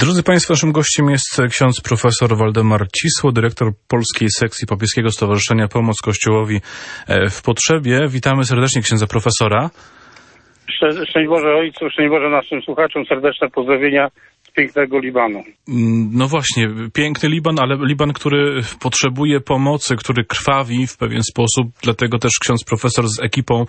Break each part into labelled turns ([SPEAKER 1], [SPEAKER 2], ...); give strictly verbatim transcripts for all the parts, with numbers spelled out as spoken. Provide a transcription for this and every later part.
[SPEAKER 1] Drodzy Państwo, naszym gościem jest ksiądz profesor Waldemar Cisło, dyrektor Polskiej Sekcji Papieskiego Stowarzyszenia Pomoc Kościołowi w Potrzebie. Witamy serdecznie księdza profesora.
[SPEAKER 2] Szczęść Boże Ojcu, szczęść Boże naszym słuchaczom, serdeczne pozdrowienia z pięknego Libanu.
[SPEAKER 1] No właśnie, piękny Liban, ale Liban, który potrzebuje pomocy, który krwawi w pewien sposób, dlatego też ksiądz profesor z ekipą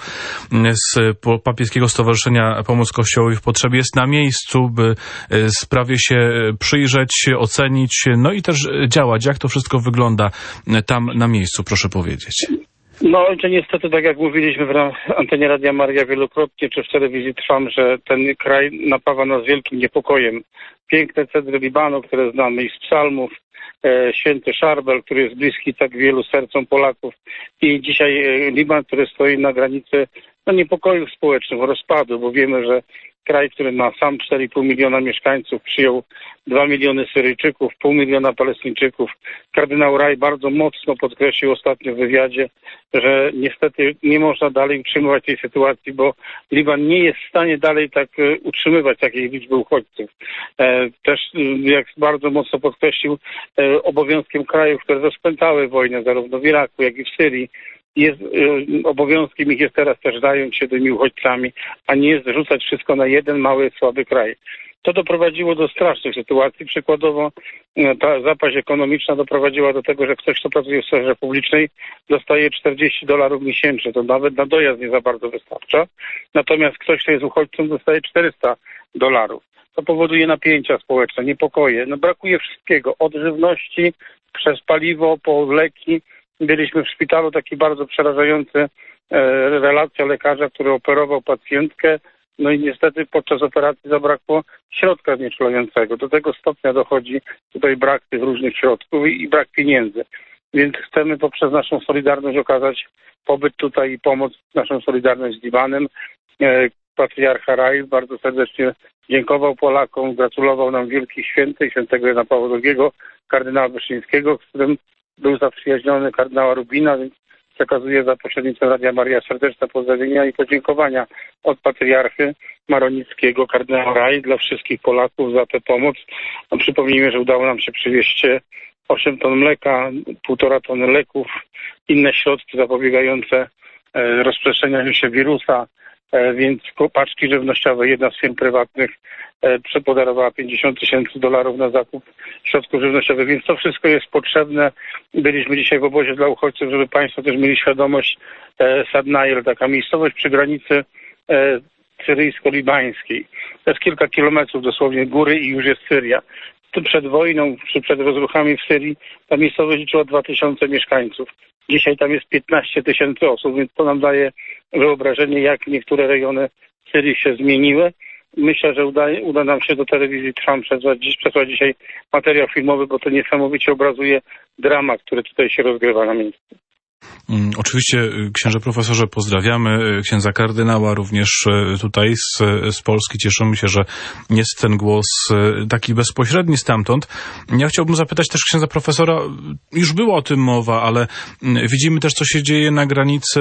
[SPEAKER 1] z Papieskiego Stowarzyszenia Pomoc Kościołowi w Potrzebie jest na miejscu, by sprawie się przyjrzeć, ocenić, no i też działać. Jak to wszystko wygląda tam na miejscu, proszę powiedzieć?
[SPEAKER 2] No ojcze, niestety, tak jak mówiliśmy w antenie Radia Maria wielokrotnie, czy w telewizji Trwam, że ten kraj napawa nas wielkim niepokojem. Piękne cedry Libanu, które znamy i z psalmów, e, święty Szarbel, który jest bliski tak wielu sercom Polaków, i dzisiaj e, Liban, który stoi na granicy no, niepokojów społecznych, rozpadu, bo wiemy, że kraj, który ma sam cztery i pół miliona mieszkańców, przyjął dwa miliony Syryjczyków, pół miliona Palestyńczyków. Kardynał Raj bardzo mocno podkreślił ostatnio w wywiadzie, że niestety nie można dalej utrzymywać tej sytuacji, bo Liban nie jest w stanie dalej tak utrzymywać takiej liczby uchodźców. Też, jak bardzo mocno podkreślił, obowiązkiem krajów, które rozpętały wojnę zarówno w Iraku, jak i w Syrii, jest obowiązkiem ich jest teraz też zająć się tymi uchodźcami, a nie zrzucać wszystko na jeden mały, słaby kraj. To doprowadziło do strasznych sytuacji. Przykładowo ta zapaść ekonomiczna doprowadziła do tego, że ktoś, kto pracuje w sferze publicznej, dostaje czterdzieści dolarów miesięcznie. To nawet na dojazd nie za bardzo wystarcza. Natomiast ktoś, kto jest uchodźcą, dostaje czterysta dolarów. To powoduje napięcia społeczne, niepokoje. No, brakuje wszystkiego. Od żywności, przez paliwo, po leki. Byliśmy w szpitalu, taki bardzo przerażający e, relacja lekarza, który operował pacjentkę. No i niestety podczas operacji zabrakło środka znieczulającego. Do tego stopnia dochodzi tutaj brak tych różnych środków i, i brak pieniędzy. Więc chcemy poprzez naszą solidarność okazać pobyt tutaj i pomoc, naszą solidarność z Libanem. E, patriarcha Raj bardzo serdecznie dziękował Polakom, gratulował nam wielkich świętych, świętego Jana Pawła drugiego, kardynała Wyszyńskiego, z którym był zaprzyjaźniony kardynała Rubina, więc przekazuję za pośrednictwem Radia Maria serdeczne pozdrowienia i podziękowania od patriarchy maronickiego, kardynała Raj, dla wszystkich Polaków za tę pomoc. No, przypomnijmy, że udało nam się przywieźć osiem ton mleka, półtora tony leków, inne środki zapobiegające e, rozprzestrzenianiu się wirusa, e, więc paczki żywnościowe. Jedna z firm prywatnych e, przepodarowała pięćdziesiąt tysięcy dolarów na zakup środków żywnościowych, więc to wszystko jest potrzebne. Byliśmy dzisiaj w obozie dla uchodźców, żeby Państwo też mieli świadomość. e, Sadnail, taka miejscowość przy granicy e, syryjsko-libańskiej. To jest kilka kilometrów dosłownie góry i już jest Syria. Tu przed wojną, czy przed rozruchami w Syrii, ta miejscowość liczyła dwa tysiące mieszkańców. Dzisiaj tam jest piętnaście tysięcy osób, więc to nam daje wyobrażenie, jak niektóre rejony Syrii się zmieniły. Myślę, że uda, uda nam się do telewizji Trwam przesłać, dziś, przesłać dzisiaj materiał filmowy, bo to niesamowicie obrazuje dramat, który tutaj się rozgrywa na miejscu.
[SPEAKER 1] Oczywiście, księże profesorze, pozdrawiamy księdza kardynała również tutaj z, z Polski. Cieszymy się, że jest ten głos taki bezpośredni stamtąd. Ja chciałbym zapytać też księdza profesora, już była o tym mowa, ale widzimy też, co się dzieje na granicy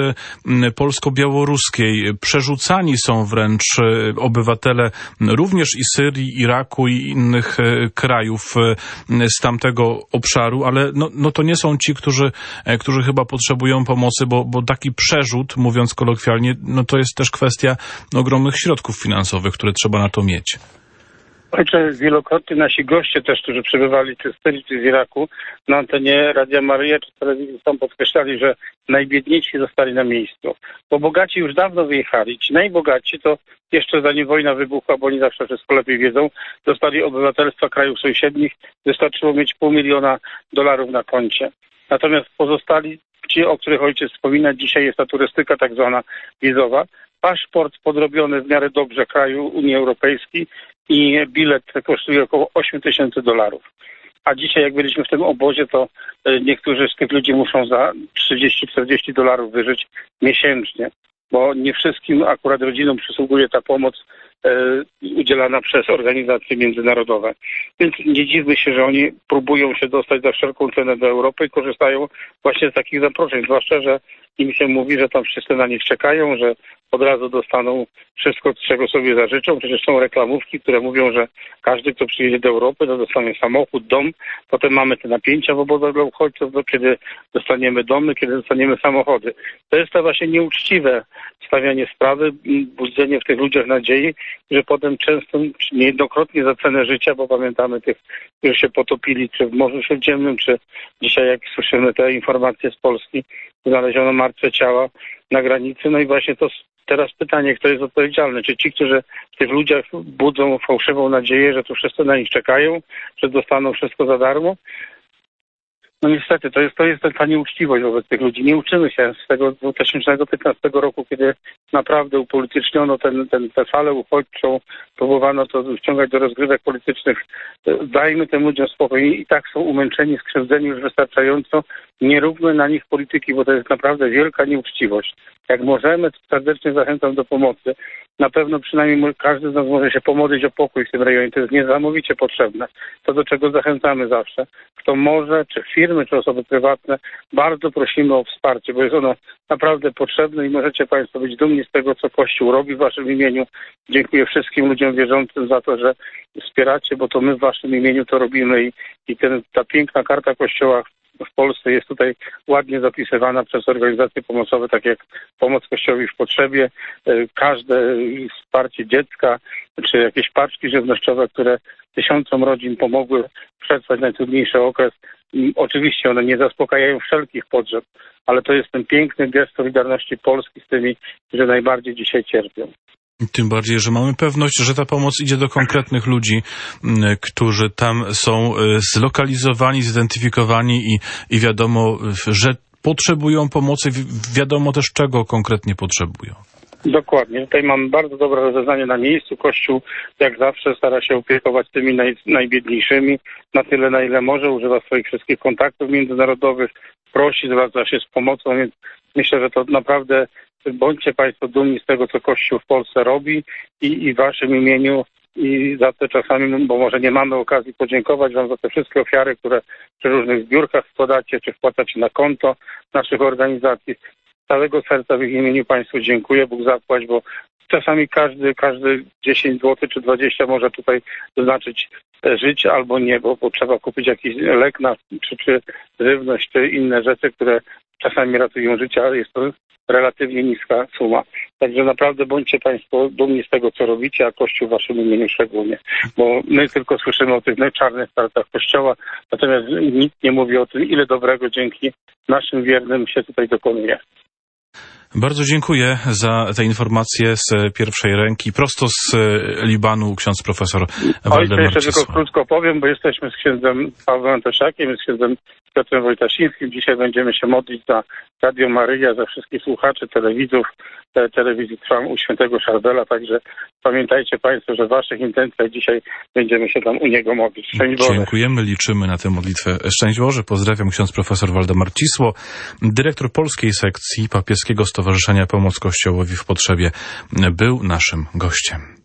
[SPEAKER 1] polsko-białoruskiej. Przerzucani są wręcz obywatele również i Syrii, Iraku i innych krajów z tamtego obszaru, ale no, no to nie są ci, którzy, którzy chyba potrzebują pomocy, bo, bo taki przerzut, mówiąc kolokwialnie, no to jest też kwestia ogromnych środków finansowych, które trzeba na to mieć.
[SPEAKER 2] Ojcze, wielokrotnie nasi goście też, którzy przybywali czy z Syrii, czy z Iraku, na antenie Radia Maryja czy telewizji są podkreślali, że najbiedniejsi zostali na miejscu. Bo bogaci już dawno wyjechali. Ci najbogaci to jeszcze zanim wojna wybuchła, bo oni zawsze wszystko lepiej wiedzą, dostali obywatelstwa krajów sąsiednich. Wystarczyło mieć pół miliona dolarów na koncie. Natomiast pozostali, ci, o których ojciec wspomina, dzisiaj jest ta turystyka tak zwana wizowa, paszport podrobiony w miarę dobrze kraju Unii Europejskiej i bilet kosztuje około osiem tysięcy dolarów. A dzisiaj, jak byliśmy w tym obozie, to niektórzy z tych ludzi muszą za trzydzieści czterdzieści dolarów wyżyć miesięcznie, bo nie wszystkim akurat rodzinom przysługuje ta pomoc e, udzielana przez organizacje międzynarodowe. Więc nie dziwmy się, że oni próbują się dostać za wszelką cenę do Europy i korzystają właśnie z takich zaproszeń, zwłaszcza, że im się mówi, że tam wszyscy na nich czekają, że od razu dostaną wszystko, czego sobie zażyczą. Przecież są reklamówki, które mówią, że każdy, kto przyjedzie do Europy, to dostanie samochód, dom. Potem mamy te napięcia w obozach dla uchodźców, kiedy dostaniemy domy, kiedy dostaniemy samochody. To jest to właśnie nieuczciwe stawianie sprawy, budzenie w tych ludziach nadziei, że potem często, niejednokrotnie za cenę życia, bo pamiętamy tych, którzy się potopili, czy w Morzu Śródziemnym, czy dzisiaj, jak słyszymy te informacje z Polski, znaleziono martwe ciała na granicy. No i właśnie to teraz pytanie, kto jest odpowiedzialny? Czy ci, którzy w tych ludziach budzą fałszywą nadzieję, że tu wszyscy na nich czekają, że dostaną wszystko za darmo? No niestety, to jest, to jest ta nieuczciwość wobec tych ludzi. Nie uczymy się z tego dwa tysiące piętnastego roku, kiedy naprawdę upolityczniono ten, ten, tę falę uchodźczą, próbowano to wciągać do rozgrywek politycznych. Dajmy tym ludziom spokój. I tak są umęczeni, skrzywdzeni już wystarczająco. Nie róbmy na nich polityki, bo to jest naprawdę wielka nieuczciwość. Jak możemy, to serdecznie zachęcam do pomocy. Na pewno przynajmniej każdy z nas może się pomodlić o pokój w tym rejonie. To jest niesamowicie potrzebne. To, do czego zachęcamy zawsze. Kto może, czy firmy, czy osoby prywatne, bardzo prosimy o wsparcie, bo jest ono naprawdę potrzebne i możecie Państwo być dumni z tego, co Kościół robi w Waszym imieniu. Dziękuję wszystkim ludziom wierzącym za to, że wspieracie, bo to my w Waszym imieniu to robimy i, i ten, ta piękna karta Kościoła w Polsce jest tutaj ładnie zapisywana przez organizacje pomocowe, tak jak Pomoc Kościołowi w Potrzebie. Każde wsparcie dziecka, czy jakieś paczki żywnościowe, które tysiącom rodzin pomogły przetrwać najtrudniejszy okres. I oczywiście one nie zaspokajają wszelkich potrzeb, ale to jest ten piękny gest solidarności Polski z tymi, którzy najbardziej dzisiaj cierpią.
[SPEAKER 1] Tym bardziej, że mamy pewność, że ta pomoc idzie do konkretnych ludzi, którzy tam są zlokalizowani, zidentyfikowani i, i wiadomo, że potrzebują pomocy, wiadomo też czego konkretnie potrzebują.
[SPEAKER 2] Dokładnie. Tutaj mamy bardzo dobre rozeznanie na miejscu. Kościół jak zawsze stara się opiekować tymi naj, najbiedniejszymi na tyle, na ile może. Używa swoich wszystkich kontaktów międzynarodowych, prosi, zwraca się z pomocą, więc myślę, że to naprawdę bądźcie Państwo dumni z tego, co Kościół w Polsce robi i, i w Waszym imieniu i za te czasami, bo może nie mamy okazji podziękować Wam za te wszystkie ofiary, które przy różnych zbiórkach składacie, czy wpłacacie na konto naszych organizacji. Z całego serca w ich imieniu Państwu dziękuję, Bóg zapłać, bo czasami każdy, każdy dziesięć złotych czy dwadzieścia może tutaj znaczyć żyć albo nie, bo, bo trzeba kupić jakiś lek na, czy, czy żywność, czy inne rzeczy, które czasami ratują życie, ale jest to relatywnie niska suma. Także naprawdę bądźcie Państwo dumni z tego, co robicie, a Kościół w Waszym imieniu szczególnie. Bo my tylko słyszymy o tych czarnych startach Kościoła, natomiast nikt nie mówi o tym, ile dobrego dzięki naszym wiernym się tutaj dokonuje.
[SPEAKER 1] Bardzo dziękuję za te informacje z pierwszej ręki, prosto z Libanu, ksiądz profesor Waldemar
[SPEAKER 2] Cisło. Jeszcze tylko krótko powiem, bo jesteśmy z księdzem Pawłem Antosiakiem, z księdzem Piotrem Wojtaszyńskim. Dzisiaj będziemy się modlić za Radio Maryja, za wszystkich słuchaczy, telewidzów, te, telewizji Trwam u świętego Szarbela, także pamiętajcie Państwo, że w Waszych intencjach dzisiaj będziemy się tam u niego modlić. Szczęść Boże.
[SPEAKER 1] Dziękujemy, liczymy na tę modlitwę. Szczęść Boże, pozdrawiam, ksiądz profesor Waldemar Cisło, dyrektor polskiej sekcji Papieskiego Stowarzyszenia Pomoc Kościołowi w Potrzebie, był naszym gościem.